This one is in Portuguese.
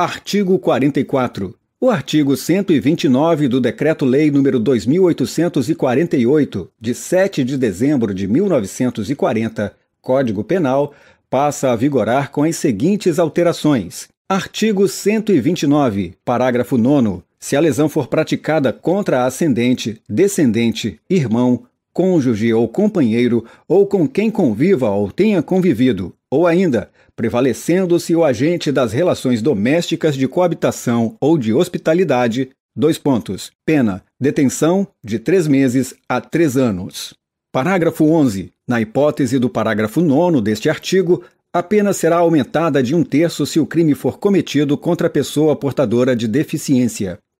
Artigo 44. O artigo 129 do Decreto-Lei nº 2.848, de 7 de dezembro de 1940, Código Penal, passa a vigorar com as seguintes alterações. Artigo 129, parágrafo 9º. Se a lesão for praticada contra ascendente, descendente, irmão, cônjuge ou companheiro, ou com quem conviva ou tenha convivido, ou ainda, prevalecendo-se o agente das relações domésticas de coabitação ou de hospitalidade, : pena, detenção de 3 meses a 3 anos. Parágrafo 11. Na hipótese do parágrafo 9º deste artigo, a pena será aumentada de 1/3 se o crime for cometido contra a pessoa portadora de deficiência.